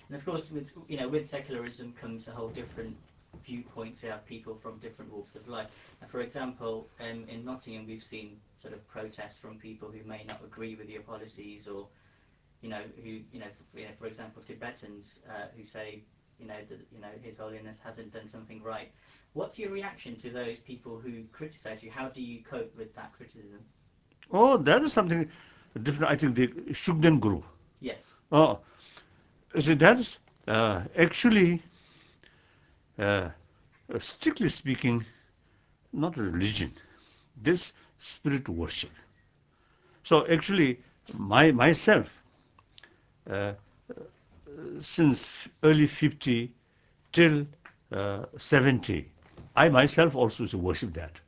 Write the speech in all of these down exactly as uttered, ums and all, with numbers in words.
And of course, with you know, with secularism comes a whole different viewpoints. We have people from different walks of life. And for example, um, in Nottingham, we've seen sort of protests from people who may not agree with your policies, or you know, who you know, for, you know, for example, Tibetans uh, who say, you know, that you know His Holiness hasn't done something right. What's your reaction to those people who criticize you? How do you cope with that criticism? Oh, that is something different. I think the Shugden Guru. Yes. Oh, you see, that's uh, actually, uh, strictly speaking, not a religion. This spirit worship. So actually, my myself, uh, since early fifty till uh, seventy, I myself also used to worship that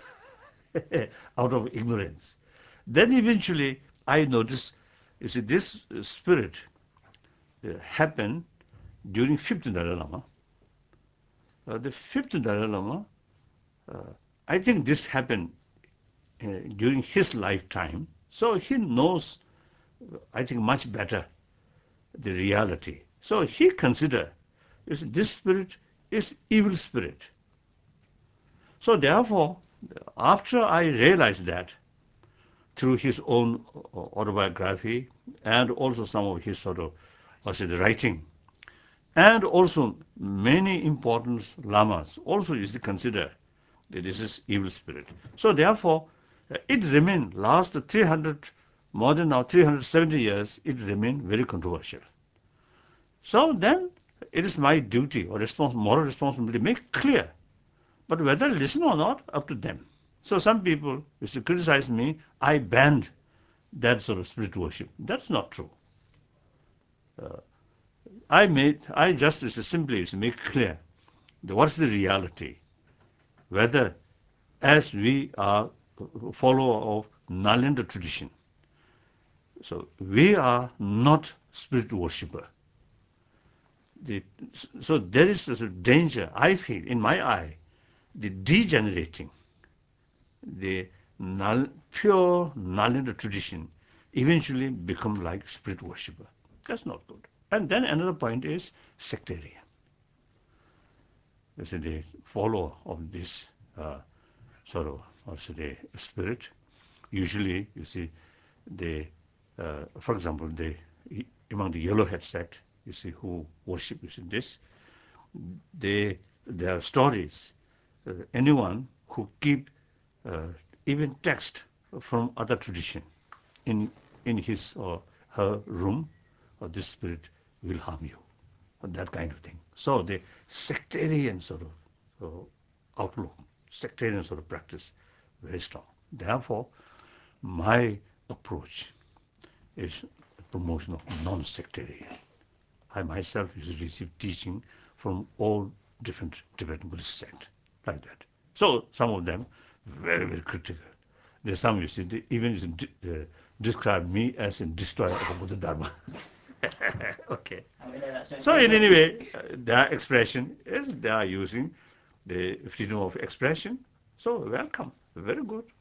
out of ignorance. Then eventually I noticed, you see, this uh, spirit uh, happened during fifth Dalai Lama. Uh, the fifth Dalai Lama, uh, I think this happened uh, during his lifetime. So he knows, I think, much better the reality. So he considered this spirit is evil spirit. So therefore, after I realized that through his own autobiography and also some of his sort of, I said, writing, and also many important lamas also used to consider that this is evil spirit. So therefore, uh, it remained last three hundred, more than now three hundred seventy years, it remained very controversial. So then it is my duty or respons moral responsibility to make clear. But whether listen or not, up to them. So some people used to criticize me, I banned that sort of spirit worship. That's not true. Uh, I made, I just used to simply used to make clear that what's the reality. Whether as we are follower of Nalanda tradition, so we are not spirit worshipper. The, so there is a danger, I feel, in my eye, the degenerating, the null, pure Nalanda tradition eventually become like spirit worshipper. That's not good. And then another point is sectarian. You see, the follower of this uh, sort of, also the spirit, usually, you see, they, uh, for example, they, among the Yellowhead sect, you see, who worship, you see, this, they, their stories, uh, anyone who keep uh, even text from other tradition in in his or her room, or this spirit will harm you, or that kind of thing. So the sectarian sort of uh, outlook, sectarian sort of practice, very strong. Therefore, my approach is promotion of non-sectarian. I myself used to receive teaching from all different Tibetan Buddhist sects, like that. So some of them very, very critical. There's some, you see, even used to uh, describe me as a destroyer of Buddha Dharma. Okay. I mean, no, that's no, So no, in no. any way, uh, their expression is they are using the freedom of expression. So welcome, very good.